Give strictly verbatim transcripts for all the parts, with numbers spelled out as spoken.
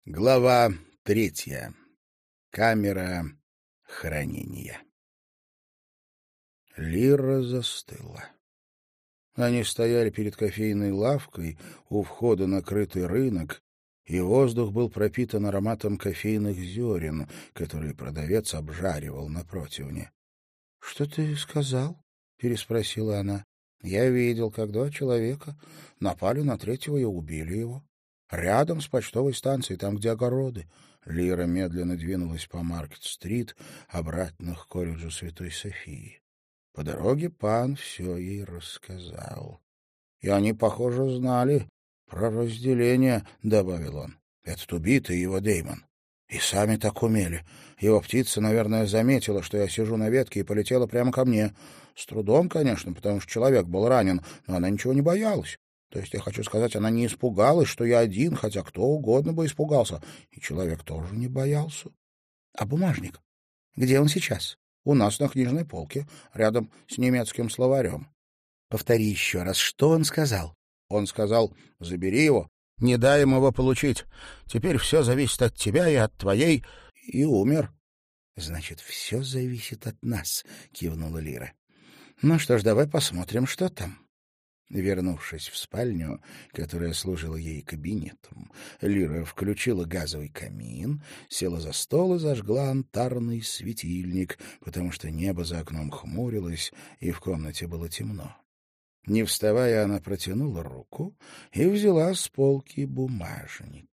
Глава третья. Камера хранения. Лира застыла. Они стояли перед кофейной лавкой, у входа на крытый рынок, и воздух был пропитан ароматом кофейных зерен, которые продавец обжаривал на противне. — Что ты сказал? — переспросила она. — Я видел, как два человека напали на третьего и убили его. Рядом с почтовой станцией, там, где огороды. Лира медленно двинулась по Маркет-стрит, обратно к колледжу Святой Софии. По дороге пан все ей рассказал. — И они, похоже, знали про разделение, — добавил он. — Этот убитый его Дэймон. И сами так умели. Его птица, наверное, заметила, что я сижу на ветке, и полетела прямо ко мне. С трудом, конечно, потому что человек был ранен, но она ничего не боялась. То есть, я хочу сказать, она не испугалась, что я один, хотя кто угодно бы испугался. И человек тоже не боялся. А бумажник? Где он сейчас? У нас на книжной полке, рядом с немецким словарем. Повтори еще раз, что он сказал? Он сказал: забери его, не дай им его получить. Теперь все зависит от тебя и от твоей... И умер. Значит, все зависит от нас, кивнула Лира. Ну что ж, давай посмотрим, что там. Вернувшись в спальню, которая служила ей кабинетом, Лира включила газовый камин, села за стол и зажгла антарный светильник, потому что небо за окном хмурилось, и в комнате было темно. Не вставая, она протянула руку и взяла с полки бумажник.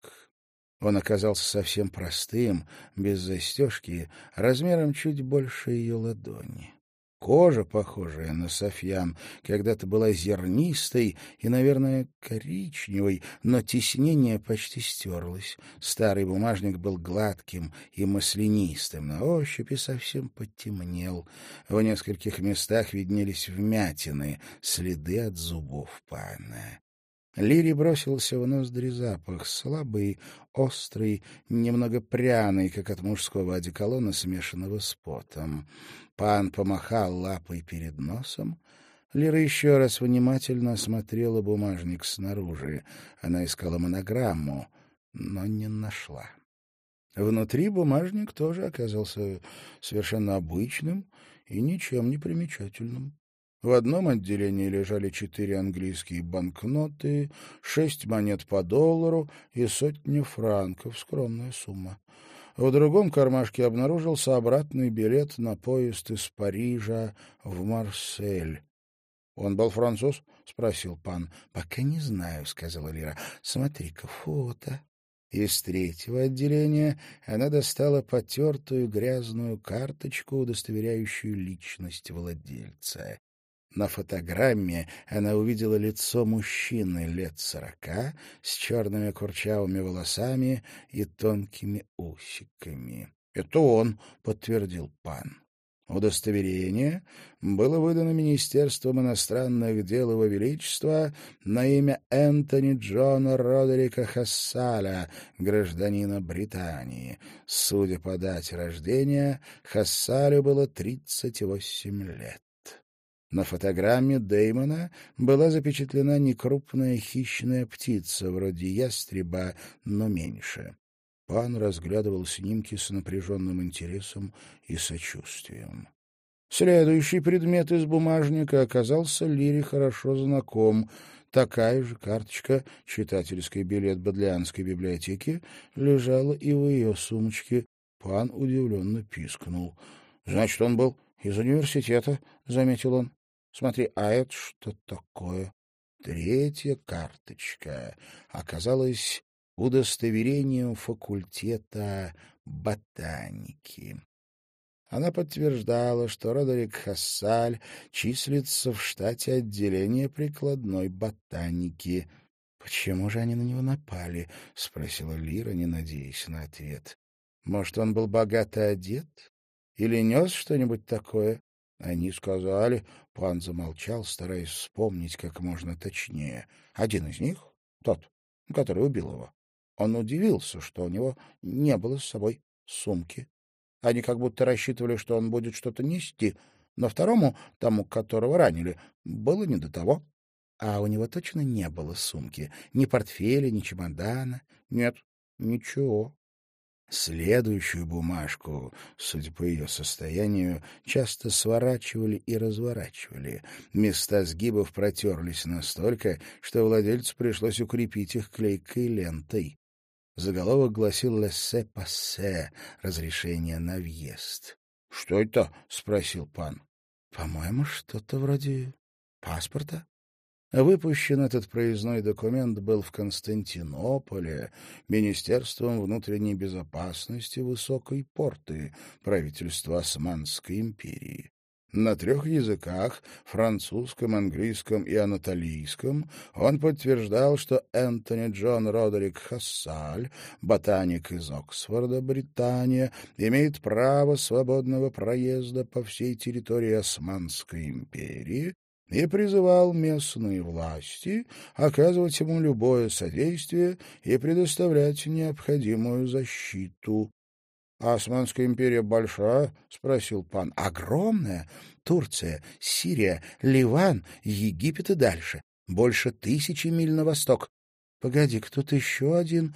Он оказался совсем простым, без застежки, размером чуть больше ее ладони. Кожа, похожая на софьян, когда-то была зернистой и, наверное, коричневой, но тиснение почти стерлось. Старый бумажник был гладким и маслянистым, на ощупь и совсем потемнел. В нескольких местах виднелись вмятины, следы от зубов пана. Лире бросился в ноздри запах, слабый, острый, немного пряный, как от мужского одеколона, смешанного с потом. Пан помахал лапой перед носом. Лира еще раз внимательно осмотрела бумажник снаружи. Она искала монограмму, но не нашла. Внутри бумажник тоже оказался совершенно обычным и ничем не примечательным. В одном отделении лежали четыре английские банкноты, шесть монет по доллару и сотня франков, скромная сумма. В другом кармашке обнаружился обратный билет на поезд из Парижа в Марсель. — Он был француз? — спросил пан. — Пока не знаю, — сказала Лира. — Смотри-ка, фото. Из третьего отделения она достала потертую грязную карточку, удостоверяющую личность владельца. На фотограмме она увидела лицо мужчины лет сорока с черными курчавыми волосами и тонкими усиками. — Это он, — подтвердил пан. Удостоверение было выдано Министерством иностранных дел Его Величества на имя Энтони Джона Родерика Хассаля, гражданина Британии. Судя по дате рождения, Хассалю было тридцать восемь лет. На фотограмме Дэймона была запечатлена некрупная хищная птица, вроде ястреба, но меньше. Пан разглядывал снимки с напряженным интересом и сочувствием. Следующий предмет из бумажника оказался Лире хорошо знаком. Такая же карточка, читательский билет Бодлианской библиотеки, лежала и в ее сумочке. Пан удивленно пискнул. — Значит, он был из университета, — заметил он. — Смотри, а это что такое? Третья карточка оказалась удостоверением факультета ботаники. Она подтверждала, что Родерик Хассаль числится в штате отделения прикладной ботаники. — Почему же они на него напали? — спросила Лира, не надеясь на ответ. — Может, он был богато одет? Или нес что-нибудь такое? Они сказали... Пан замолчал, стараясь вспомнить как можно точнее. Один из них, тот, который убил его, он удивился, что у него не было с собой сумки. Они как будто рассчитывали, что он будет что-то нести, но второму, тому, которого ранили, было не до того. А у него точно не было сумки, ни портфеля, ни чемодана. Нет, Ничего. Следующую бумажку, судя по ее состоянию, часто сворачивали и разворачивали. Места сгибов протерлись настолько, что владельцу пришлось укрепить их клейкой лентой. Заголовок гласил «Лессе-пассе» — разрешение на въезд. — Что это? — спросил пан. — По-моему, что-то вроде паспорта. Выпущен этот проездной документ был в Константинополе Министерством внутренней безопасности Высокой Порты, правительства Османской империи. На трех языках — французском, английском и анатолийском — он подтверждал, что Энтони Джон Родерик Хассаль, ботаник из Оксфорда, Британия, имеет право свободного проезда по всей территории Османской империи, и призывал местные власти оказывать ему любое содействие и предоставлять необходимую защиту. — А Османская империя большая? — спросил пан. — Огромная. Турция, Сирия, Ливан, Египет и дальше. Больше тысячи миль на восток. Погоди-ка, тут еще один...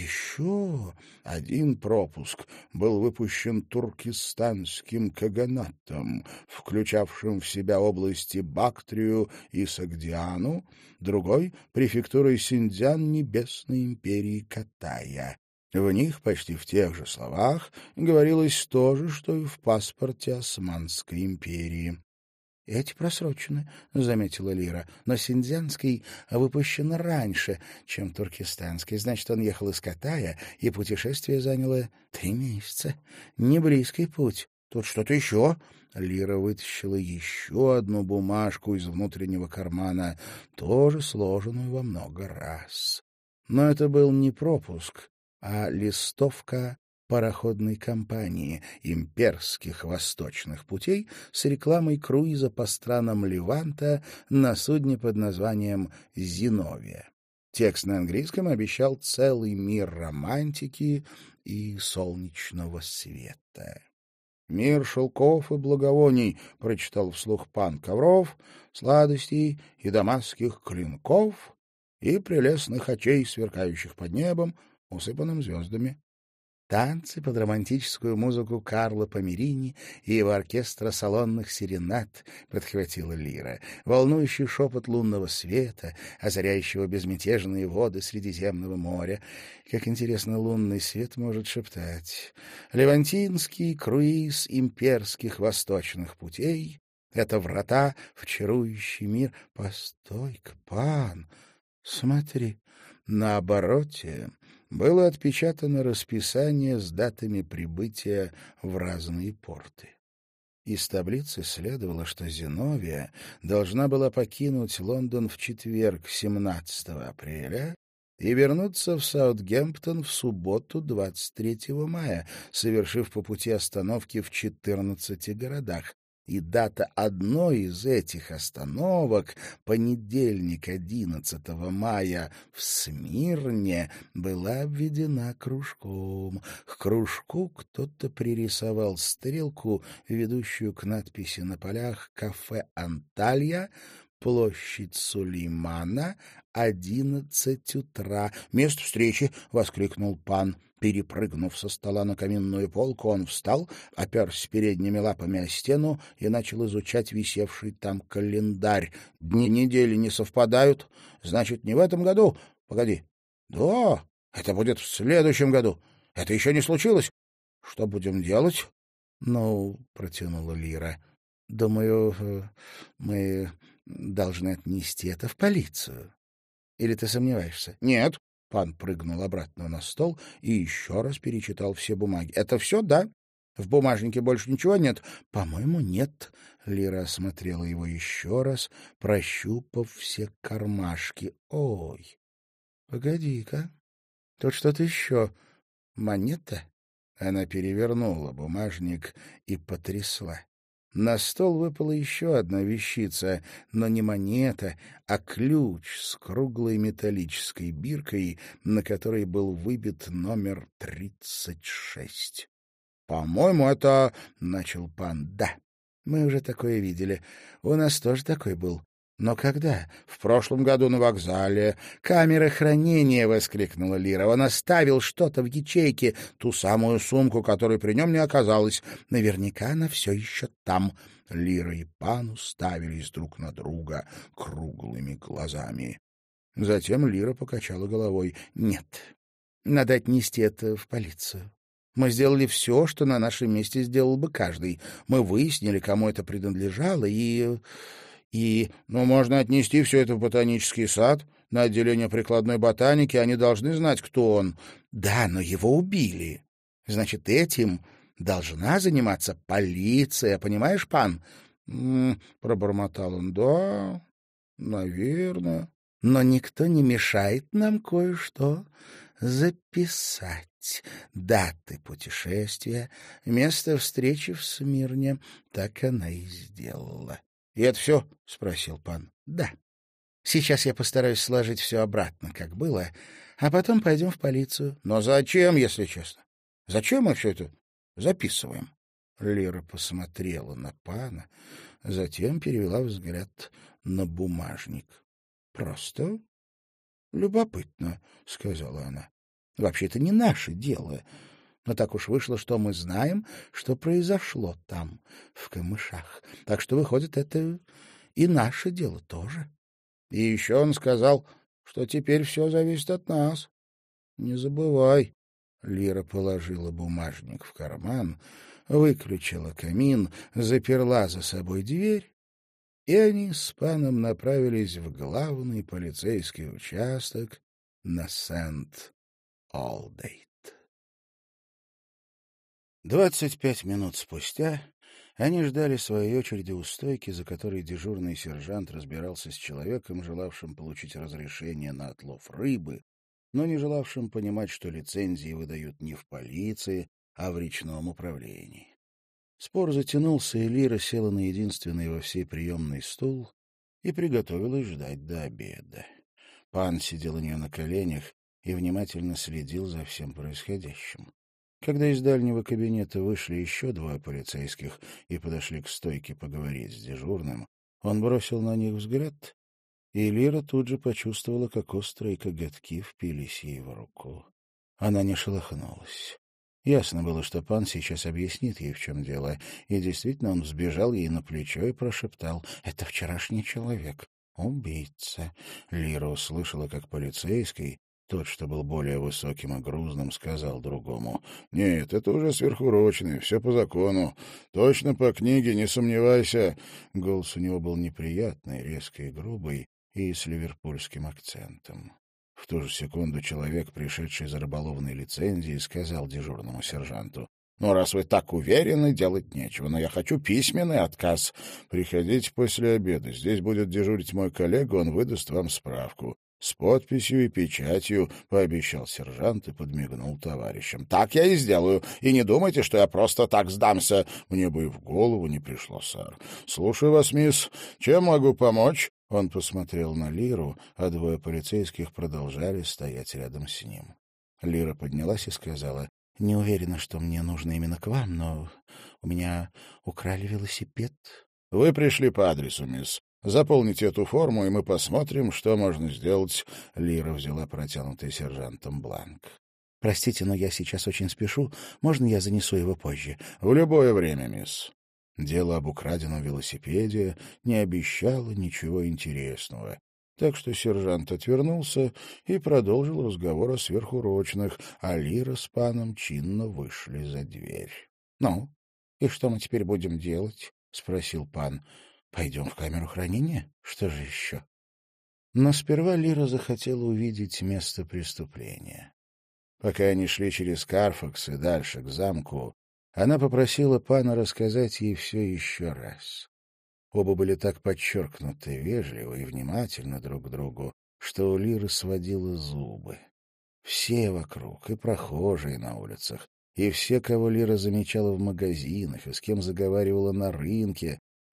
Еще... Один пропуск был выпущен туркестанским каганатом, включавшим в себя области Бактрию и Согдиану, другой — префектурой Синьцзян Небесной империи Катая. В них почти в тех же словах говорилось то же, что и в паспорте Османской империи. — Эти просрочены, — заметила Лира, — но синьцзянский выпущен раньше, чем туркестанский. Значит, он ехал из Катая, и путешествие заняло три месяца. Не близкий путь. Тут что-то еще. Лира вытащила еще одну бумажку из внутреннего кармана, тоже сложенную во много раз. Но это был не пропуск, а листовка пароходной компании имперских восточных путей с рекламой круиза по странам Леванта на судне под названием «Зиновия». Текст на английском обещал целый мир романтики и солнечного света. «Мир шелков и благовоний», — прочитал вслух пан, — «ковров, сладостей и дамасских клинков и прелестных очей, сверкающих под небом, усыпанным звездами». Танцы под романтическую музыку Карло Померини и его оркестра салонных серенад, — подхватила Лира, — волнующий шепот лунного света, озаряющего безмятежные воды Средиземного моря. Как интересно, лунный свет может шептать. Левантинский круиз имперских восточных путей — это врата в чарующий мир. Постой-ка, пан, смотри, на обороте было отпечатано расписание с датами прибытия в разные порты. Из таблицы следовало, что Зиновия должна была покинуть Лондон в четверг, семнадцатого апреля, и вернуться в Саутгемптон в субботу, двадцать третьего мая, совершив по пути остановки в четырнадцати городах. И дата одной из этих остановок, понедельник, одиннадцатого мая, в Смирне, была обведена кружком. К кружку кто-то пририсовал стрелку, ведущую к надписи на полях «Кафе Анталья», «Площадь Сулеймана», «Одиннадцать утра». «Место встречи!» — воскликнул пан. Перепрыгнув со стола на каминную полку, он встал, оперся передними лапами о стену и начал изучать висевший там календарь. Дни недели не совпадают. Значит, не в этом году? Погоди. Да, это будет в следующем году. Это еще не случилось. Что будем делать? Ну, протянула Лира. Думаю, мы должны отнести это в полицию. Или ты сомневаешься? Нет. Пан прыгнул обратно на стол и еще раз перечитал все бумаги. — Это все, да? В бумажнике больше ничего нет? — По-моему, нет. Лира осмотрела его еще раз, прощупав все кармашки. — Ой, погоди-ка, тут что-то еще. Монета? Она перевернула бумажник и потрясла. На стол выпала еще одна вещица, но не монета, а ключ с круглой металлической биркой, на которой был выбит номер тридцать шесть. — По-моему, это... — начал пан. — Да, мы уже такое видели. У нас тоже такой был. «Но когда?» «В прошлом году на вокзале. Камера хранения!» — воскликнула Лира. «Он оставил что-то в ячейке, ту самую сумку, которой при нем не оказалось. Наверняка она все еще там». Лира и Пан уставились друг на друга круглыми глазами. Затем Лира покачала головой. «Нет, надо отнести это в полицию. Мы сделали все, что на нашем месте сделал бы каждый. Мы выяснили, кому это принадлежало, и... и... Ну, можно отнести все это в ботанический сад, на отделение прикладной ботаники. Они должны знать, кто он. Да, но его убили. Значит, этим должна заниматься полиция, понимаешь, Пан?» «М-м», пробормотал он. «Да, наверное. Но никто не мешает нам кое-что записать. Даты путешествия, место встречи в Смирне». Так она и сделала. — И это все? — спросил Пан. — Да. Сейчас я постараюсь сложить все обратно, как было, а потом пойдем в полицию. — Но зачем, если честно? Зачем мы все это записываем? Лира посмотрела на Пана, затем перевела взгляд на бумажник. — Просто любопытно, — сказала она. — Вообще-то не наше дело, но так уж вышло, что мы знаем, что произошло там, в камышах. Так что, выходит, это и наше дело тоже. И еще он сказал, что теперь все зависит от нас. Не забывай. Лира положила бумажник в карман, выключила камин, заперла за собой дверь, и они с Паном направились в главный полицейский участок на Сент-Олдейт. Двадцать пять минут спустя они ждали своей очереди у стойки, за которой дежурный сержант разбирался с человеком, желавшим получить разрешение на отлов рыбы, но не желавшим понимать, что лицензии выдают не в полиции, а в речном управлении. Спор затянулся, и Лира села на единственный во всей приемной стул и приготовилась ждать до обеда. Пан сидел у нее на коленях и внимательно следил за всем происходящим. Когда из дальнего кабинета вышли еще двое полицейских и подошли к стойке поговорить с дежурным, он бросил на них взгляд, и Лира тут же почувствовала, как острые коготки впились ей в руку. Она не шелохнулась. Ясно было, что Пан сейчас объяснит ей, в чем дело, и действительно он взбежал ей на плечо и прошептал: «Это вчерашний человек, убийца». Лира услышала, как полицейский, тот, что был более высоким и грузным, сказал другому: «Нет, это уже сверхурочный, все по закону. Точно по книге, не сомневайся». Голос у него был неприятный, резкий и грубый, и с ливерпульским акцентом. В ту же секунду человек, пришедший за рыболовной лицензией, сказал дежурному сержанту: «Ну, раз вы так уверены, делать нечего, но я хочу письменный отказ. Приходите после обеда, здесь будет дежурить мой коллега, он выдаст вам справку. С подписью и печатью», — пообещал сержант и подмигнул товарищам. «Так я и сделаю. И не думайте, что я просто так сдамся. Мне бы и в голову не пришло, сэр. Слушаю вас, мисс. Чем могу помочь?» Он посмотрел на Лиру, а двое полицейских продолжали стоять рядом с ним. Лира поднялась и сказала: «Не уверена, что мне нужно именно к вам, но у меня украли велосипед». «Вы пришли по адресу, мисс. Заполните эту форму, и мы посмотрим, что можно сделать». Лира взяла протянутый сержантом бланк. «Простите, но я сейчас очень спешу. Можно я занесу его позже?» «В любое время, мисс». Дело об украденном велосипеде не обещало ничего интересного, так что сержант отвернулся и продолжил разговор о сверхурочных, а Лира с Паном чинно вышли за дверь. — Ну, и что мы теперь будем делать? — спросил Пан. — Пойдем в камеру хранения? Что же еще? Но сперва Лира захотела увидеть место преступления. Пока они шли через Карфакс и дальше к замку, она попросила Пана рассказать ей все еще раз. Оба были так подчеркнуты, вежливы и внимательны друг к другу, что у Лиры сводило зубы. Все вокруг, и прохожие на улицах, и все, кого Лира замечала в магазинах, и с кем заговаривала на рынке,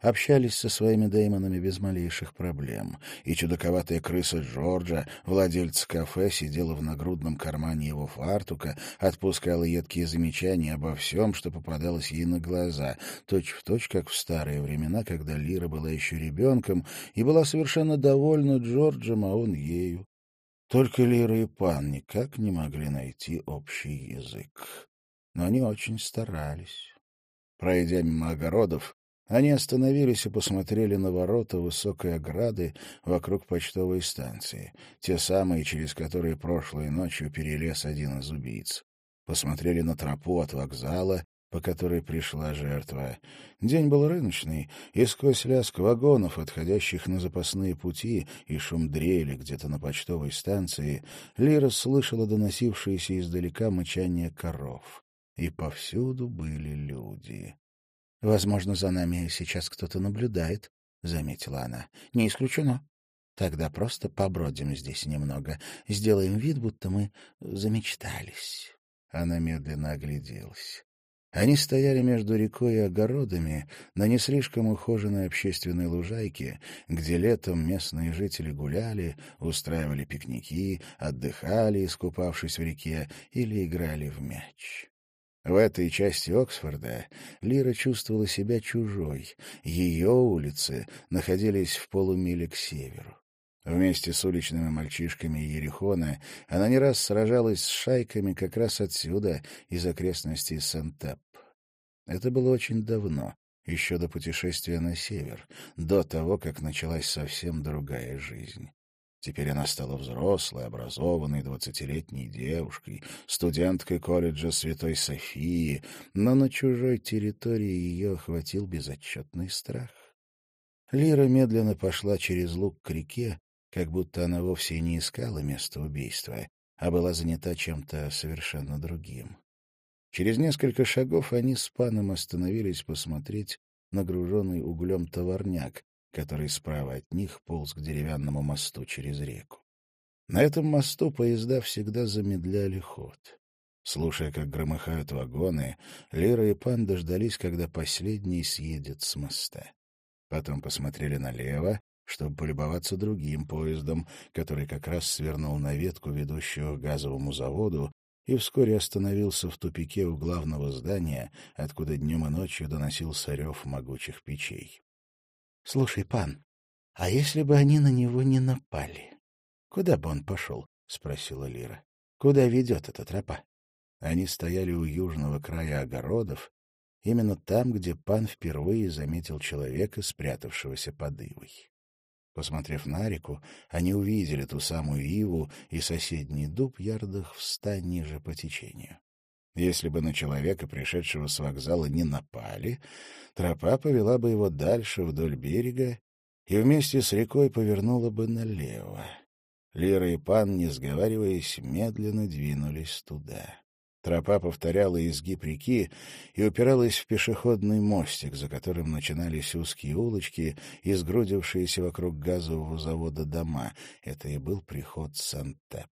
общались со своими деймонами без малейших проблем, и чудаковатая крыса Джорджа, владельца кафе, сидела в нагрудном кармане его фартука, отпускала едкие замечания обо всем, что попадалось ей на глаза, точь-в-точь, как в старые времена, когда Лира была еще ребенком и была совершенно довольна Джорджем, а он ею. Только Лира и Пан никак не могли найти общий язык. Но они очень старались. Пройдя мимо огородов, они остановились и посмотрели на ворота высокой ограды вокруг почтовой станции, те самые, через которые прошлой ночью перелез один из убийц. Посмотрели на тропу от вокзала, по которой пришла жертва. День был рыночный, и сквозь лязг вагонов, отходящих на запасные пути, и шум дрели где-то на почтовой станции, Лира слышала доносившееся издалека мычание коров. И повсюду были люди. — Возможно, за нами сейчас кто-то наблюдает, — заметила она. — Не исключено. Тогда просто побродим здесь немного, сделаем вид, будто мы замечтались. Она медленно огляделась. Они стояли между рекой и огородами на не слишком ухоженной общественной лужайке, где летом местные жители гуляли, устраивали пикники, отдыхали, искупавшись в реке, или играли в мяч. В этой части Оксфорда Лира чувствовала себя чужой. Ее улицы находились в полумиле к северу. Вместе с уличными мальчишками Ерехона она не раз сражалась с шайками как раз отсюда, из окрестностей Сент-Эп. Это было очень давно, еще до путешествия на север, до того, как началась совсем другая жизнь. Теперь она стала взрослой, образованной, двадцатилетней девушкой, студенткой колледжа Святой Софии, но на чужой территории ее охватил безотчетный страх. Лира медленно пошла через луг к реке, как будто она вовсе не искала место убийства, а была занята чем-то совершенно другим. Через несколько шагов они с Паном остановились посмотреть на груженный углем товарняк, который справа от них полз к деревянному мосту через реку. На этом мосту поезда всегда замедляли ход. Слушая, как громыхают вагоны, Лира и Пан дождались, когда последний съедет с моста. Потом посмотрели налево, чтобы полюбоваться другим поездом, который как раз свернул на ветку, ведущую к газовому заводу, и вскоре остановился в тупике у главного здания, откуда днем и ночью доносился рев могучих печей. — Слушай, Пан, а если бы они на него не напали? Куда бы он пошел? — спросила Лира. — Куда ведет эта тропа? Они стояли у южного края огородов, именно там, где Пан впервые заметил человека, спрятавшегося под ивой. Посмотрев на реку, они увидели ту самую иву и соседний дуб ярдах в ста ниже по течению. Если бы на человека, пришедшего с вокзала, не напали, тропа повела бы его дальше вдоль берега и вместе с рекой повернула бы налево. Лира и Пан, не сговариваясь, медленно двинулись туда. Тропа повторяла изгиб реки и упиралась в пешеходный мостик, за которым начинались узкие улочки и сгрудившиеся вокруг газового завода дома. Это и был приход Сент-Эп.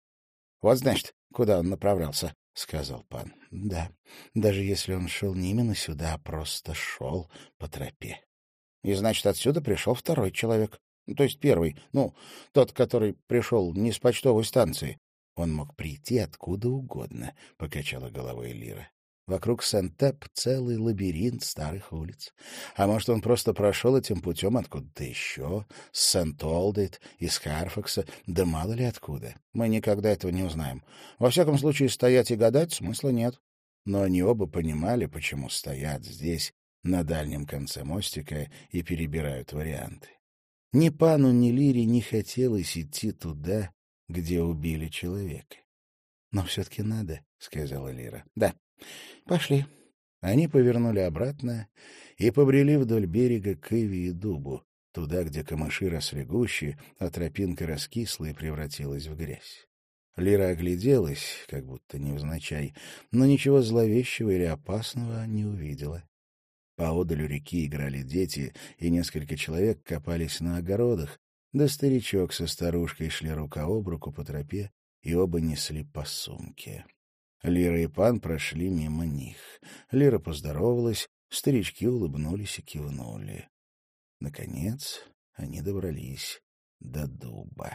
— Вот, значит, куда он направлялся, — сказал Пан. — Да, даже если он шел не именно сюда, а просто шел по тропе. — И, значит, отсюда пришел второй человек. То есть первый, ну, тот, который пришел не с почтовой станции. Он мог прийти откуда угодно, — покачала головой Лира. Вокруг Сент-Эп целый лабиринт старых улиц. А может, он просто прошел этим путем откуда-то еще, с Сент-Олдейт, из Харфакса, да мало ли откуда. Мы никогда этого не узнаем. Во всяком случае, стоять и гадать смысла нет. Но они оба понимали, почему стоят здесь, на дальнем конце мостика, и перебирают варианты. Ни Пану, ни Лире не хотелось идти туда, где убили человека. — Но все-таки надо, — сказала Лира. — Да, пошли. Они повернули обратно и побрели вдоль берега к иве и дубу, туда, где камыши росли гуще, а тропинка раскисла и превратилась в грязь. Лира огляделась, как будто невзначай, но ничего зловещего или опасного не увидела. Поодаль у реки играли дети, и несколько человек копались на огородах, да старичок со старушкой шли рука об руку по тропе, и оба несли по сумке. Лира и Пан прошли мимо них. Лира поздоровалась, старички улыбнулись и кивнули. Наконец они добрались до дуба.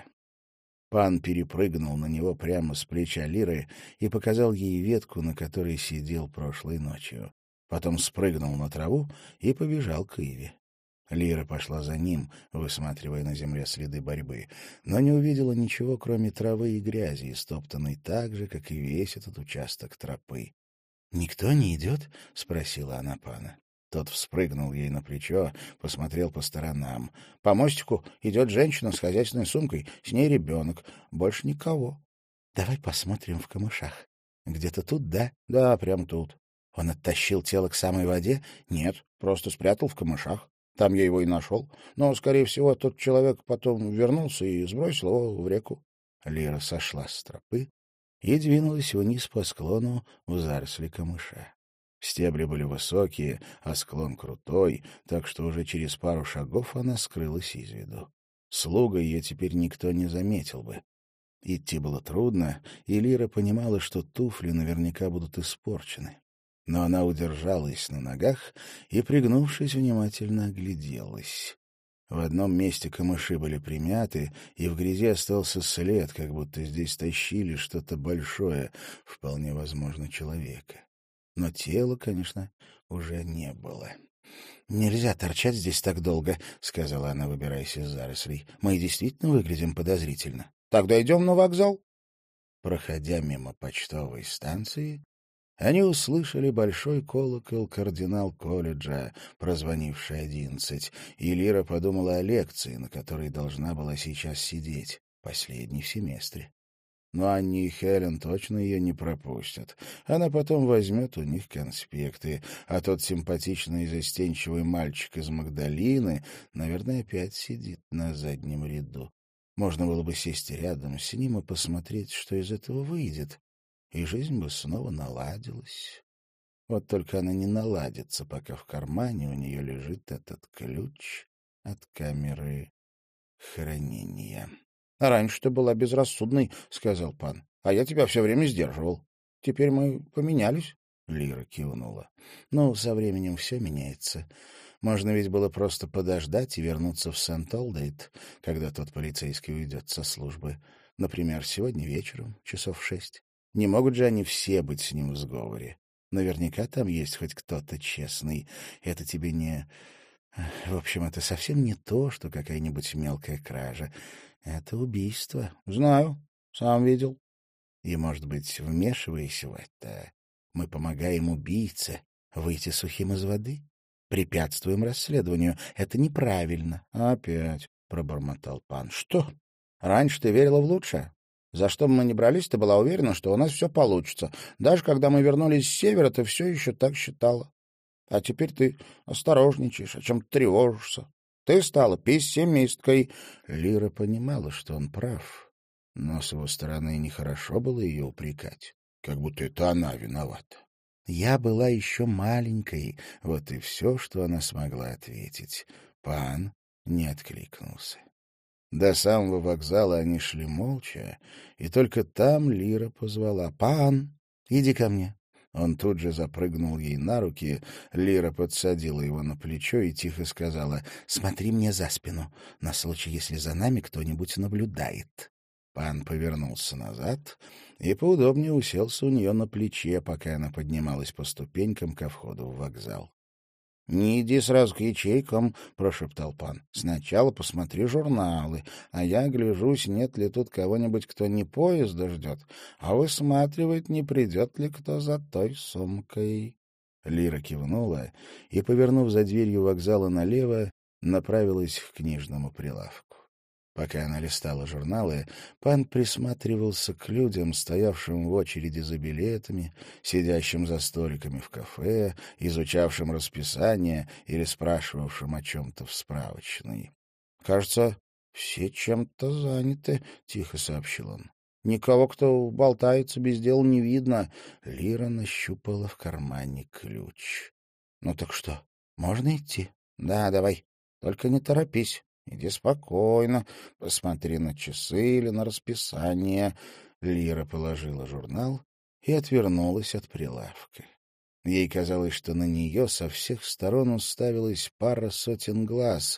Пан перепрыгнул на него прямо с плеча Лиры и показал ей ветку, на которой сидел прошлой ночью. Потом спрыгнул на траву и побежал к Иве. Лира пошла за ним, высматривая на земле следы борьбы, но не увидела ничего, кроме травы и грязи, истоптанной так же, как и весь этот участок тропы. — Никто не идет? — спросила она пана. Тот вспрыгнул ей на плечо, посмотрел по сторонам. — По мостику идет женщина с хозяйственной сумкой, с ней ребенок. Больше никого. — Давай посмотрим в камышах. — Где-то тут, да? — Да, прямо тут. — Он оттащил тело к самой воде? — Нет, просто спрятал в камышах. Там я его и нашел. Но, скорее всего, тот человек потом вернулся и сбросил его в реку. Лира сошла с тропы и двинулась вниз по склону в заросли камыша. Стебли были высокие, а склон крутой, так что уже через пару шагов она скрылась из виду. Слуга ее теперь никто не заметил бы. Идти было трудно, и Лира понимала, что туфли наверняка будут испорчены. Но она удержалась на ногах и, пригнувшись, внимательно огляделась. В одном месте камыши были примяты, и в грязи остался след, как будто здесь тащили что-то большое, вполне возможно, человека. Но тела, конечно, уже не было. — Нельзя торчать здесь так долго, — сказала она, выбираясь из зарослей. — Мы действительно выглядим подозрительно. — Тогда идем на вокзал. Проходя мимо почтовой станции, они услышали большой колокол кардинал-колледжа, прозвонивший одиннадцать, и Лира подумала о лекции, на которой должна была сейчас сидеть, последней в семестре. Но Анни и Хелен точно ее не пропустят. Она потом возьмет у них конспекты, а тот симпатичный и застенчивый мальчик из Магдалины, наверное, опять сидит на заднем ряду. Можно было бы сесть рядом с ним и посмотреть, что из этого выйдет, и жизнь бы снова наладилась. Вот только она не наладится, пока в кармане у нее лежит этот ключ от камеры хранения. — Раньше ты была безрассудной, — сказал пан, — а я тебя все время сдерживал. Теперь мы поменялись. Лира кивнула. — Ну, со временем все меняется. Можно ведь было просто подождать и вернуться в Сент-Олдейт, когда тот полицейский уйдет со службы. Например, сегодня вечером, часов в шесть. Не могут же они все быть с ним в сговоре. Наверняка там есть хоть кто-то честный. Это тебе не... В общем, это совсем не то, что какая-нибудь мелкая кража. Это убийство. Знаю, сам видел. И, может быть, вмешиваясь в это, мы помогаем убийце выйти сухим из воды? Препятствуем расследованию. Это неправильно. Опять, — пробормотал пан. Что? Раньше ты верила в лучшее? За что бы мы ни брались, ты была уверена, что у нас все получится. Даже когда мы вернулись с севера, ты все еще так считала. А теперь ты осторожничаешь, о чем-то тревожишься. Ты стала пессимисткой. Лира понимала, что он прав, но с его стороны нехорошо было ее упрекать, как будто это она виновата. Я была еще маленькой, вот и все, что она смогла ответить. Пан не откликнулся. До самого вокзала они шли молча, и только там Лира позвала: «Пан, иди ко мне». Он тут же запрыгнул ей на руки, Лира подсадила его на плечо и тихо сказала: «Смотри мне за спину, на случай, если за нами кто-нибудь наблюдает». Пан повернулся назад и поудобнее уселся у нее на плече, пока она поднималась по ступенькам ко входу в вокзал. — Не иди сразу к ячейкам, — прошептал пан. — Сначала посмотри журналы, а я гляжусь, нет ли тут кого-нибудь, кто не поезда ждет, а высматривает, не придет ли кто за той сумкой. Лира кивнула и, повернув за дверью вокзала налево, направилась к книжному прилавку. Пока она листала журналы, пан присматривался к людям, стоявшим в очереди за билетами, сидящим за столиками в кафе, изучавшим расписание или спрашивавшим о чем-то в справочной. — Кажется, все чем-то заняты, — тихо сообщил он. — Никого, кто болтается без дела, не видно. Лира нащупала в кармане ключ. — Ну так что, можно идти? — Да, давай. Только не торопись. Иди спокойно, посмотри на часы или на расписание. Лира положила журнал и отвернулась от прилавка. Ей казалось, что на нее со всех сторон уставилась пара сотен глаз,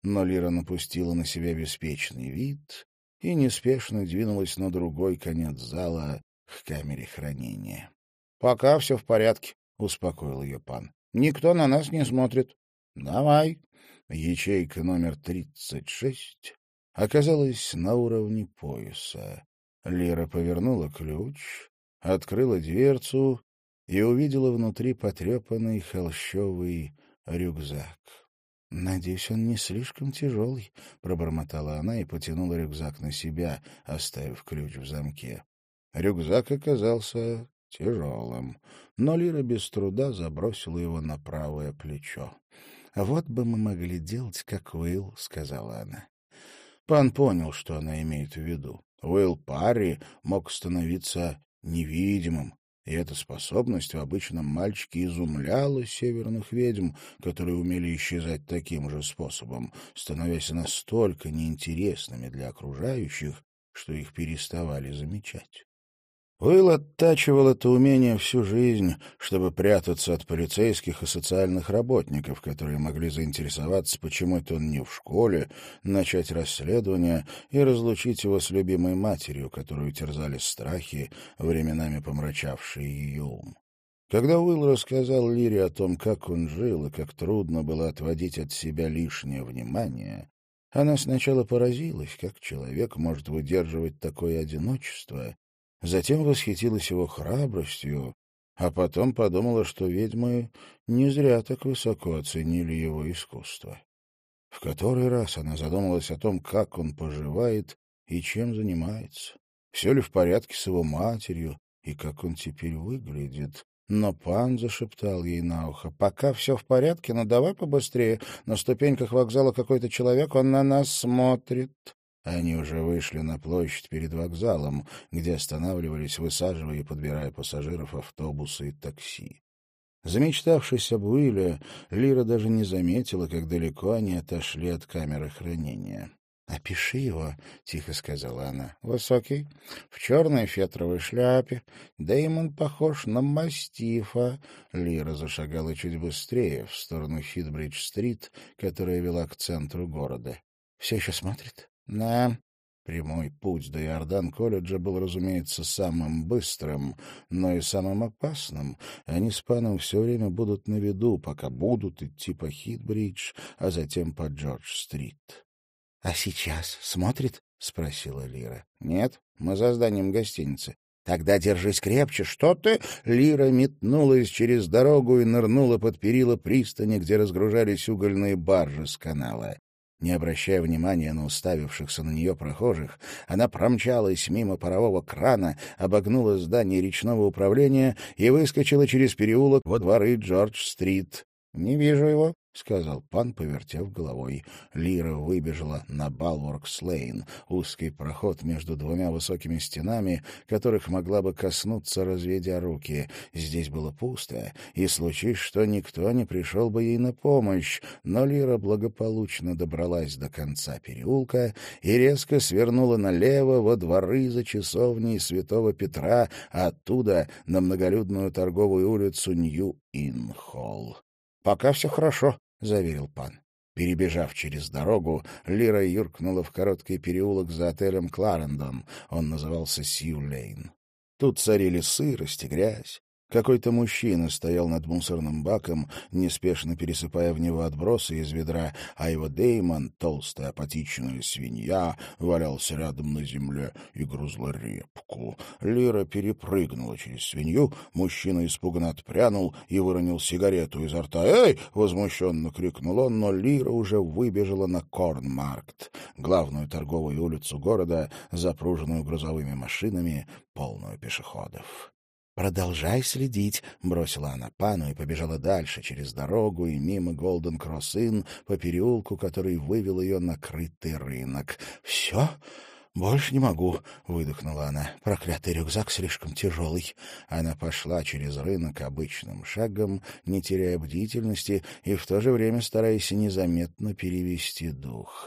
но Лира напустила на себя беспечный вид и неспешно двинулась на другой конец зала к камере хранения. — Пока все в порядке, — успокоил ее пан. — Никто на нас не смотрит. — Давай. Ячейка номер тридцать шесть оказалась на уровне пояса. Лира повернула ключ, открыла дверцу и увидела внутри потрепанный холщовый рюкзак. — Надеюсь, он не слишком тяжелый, — пробормотала она и потянула рюкзак на себя, оставив ключ в замке. Рюкзак оказался тяжелым, но Лира без труда забросила его на правое плечо. — Вот бы мы могли делать, как Уилл, — сказала она. Пан понял, что она имеет в виду. Уилл Парри мог становиться невидимым, и эта способность в обычном мальчике изумляла северных ведьм, которые умели исчезать таким же способом, становясь настолько неинтересными для окружающих, что их переставали замечать. Уилл оттачивал это умение всю жизнь, чтобы прятаться от полицейских и социальных работников, которые могли заинтересоваться, почему это он не в школе, начать расследование и разлучить его с любимой матерью, которую терзали страхи, временами помрачавшие ее ум. Когда Уилл рассказал Лире о том, как он жил и как трудно было отводить от себя лишнее внимание, она сначала поразилась, как человек может выдерживать такое одиночество, затем восхитилась его храбростью, а потом подумала, что ведьмы не зря так высоко оценили его искусство. В который раз она задумалась о том, как он поживает и чем занимается, все ли в порядке с его матерью и как он теперь выглядит. Но пан зашептал ей на ухо: «Пока все в порядке, но давай побыстрее. На ступеньках вокзала какой-то человек, он на нас смотрит». Они уже вышли на площадь перед вокзалом, где останавливались, высаживая и подбирая пассажиров автобуса и такси. Замечтавшись об Уилле, Лира даже не заметила, как далеко они отошли от камеры хранения. — Опиши его, — тихо сказала она. — Высокий, в черной фетровой шляпе. Дэймон похож на мастифа. Лира зашагала чуть быстрее, в сторону Хитбридж-стрит, которая вела к центру города. — Все еще смотрит? — Да. Прямой путь до Иордан-колледжа был, разумеется, самым быстрым, но и самым опасным. Они с паном все время будут на виду, пока будут идти по Хитбридж, а затем по Джордж-стрит. — А сейчас смотрит? — спросила Лира. — Нет, мы за зданием гостиницы. — Тогда держись крепче. Что ты? Лира метнулась через дорогу и нырнула под перила пристани, где разгружались угольные баржи с канала. Не обращая внимания на уставившихся на нее прохожих, она промчалась мимо парового крана, обогнула здание речного управления и выскочила через переулок во дворы Джордж-стрит. — Не вижу его, — сказал пан, повертев головой. Лира выбежала на Балворкс-лейн, узкий проход между двумя высокими стенами, которых могла бы коснуться, разведя руки. Здесь было пусто, и, случись что, никто не пришел бы ей на помощь, но Лира благополучно добралась до конца переулка и резко свернула налево во дворы за часовней Святого Петра, а оттуда на многолюдную торговую улицу Нью-Ин-Холл. — Пока все хорошо, — заверил пан. Перебежав через дорогу, Лира юркнула в короткий переулок за отелем «Кларендон». Он назывался «Сью-Лейн». Тут царили сырость и грязь. Какой-то мужчина стоял над мусорным баком, неспешно пересыпая в него отбросы из ведра, а его Дэймон, толстая апатичная свинья, валялся рядом на земле и грызла репку. Лира перепрыгнула через свинью, мужчина испуганно отпрянул и выронил сигарету изо рта. «Эй!» — возмущенно крикнул он, но Лира уже выбежала на Корнмаркт, главную торговую улицу города, запруженную грузовыми машинами, полную пешеходов. «Продолжай следить», — бросила она пану и побежала дальше, через дорогу и мимо Голден-Кросс-Инн, по переулку, который вывел ее на крытый рынок. «Все? Больше не могу», — выдохнула она. «Проклятый рюкзак слишком тяжелый». Она пошла через рынок обычным шагом, не теряя бдительности и в то же время стараясь незаметно перевести дух.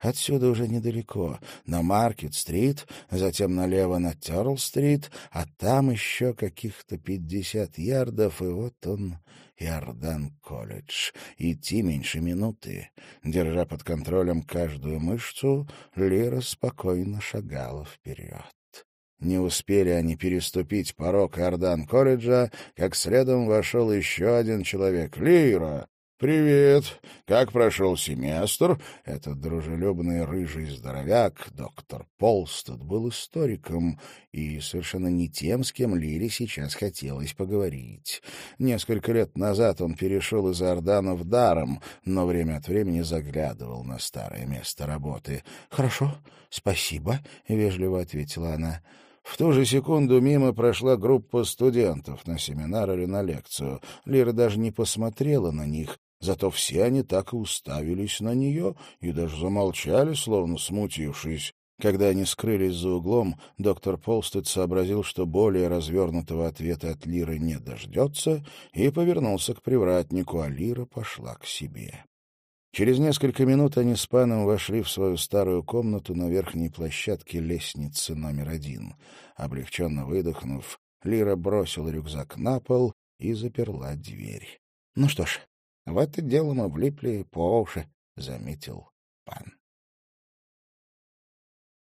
Отсюда уже недалеко, на Маркет-стрит, затем налево на Тёрл-стрит, а там еще каких-то пятьдесят ярдов, и вот он, Иордан-колледж. Идти меньше минуты. Держа под контролем каждую мышцу, Лира спокойно шагала вперед. Не успели они переступить порог Иордан-колледжа, как следом вошел еще один человек. «Лира! Привет! Как прошел семестр?» Этот дружелюбный рыжий здоровяк, доктор Полстед, был историком и совершенно не тем, с кем Лире сейчас хотелось поговорить. Несколько лет назад он перешел из Иордана в Даром, но время от времени заглядывал на старое место работы. «Хорошо, спасибо», — вежливо ответила она. В ту же секунду мимо прошла группа студентов на семинар или на лекцию. Лира даже не посмотрела на них, зато все они так и уставились на нее и даже замолчали, словно смутившись. Когда они скрылись за углом, доктор Полстед сообразил, что более развернутого ответа от Лиры не дождется, и повернулся к привратнику, а Лира пошла к себе. Через несколько минут они с паном вошли в свою старую комнату на верхней площадке лестницы номер один. Облегченно выдохнув, Лира бросила рюкзак на пол и заперла дверь. — Ну что ж, в это дело мы влипли по уши, — заметил пан.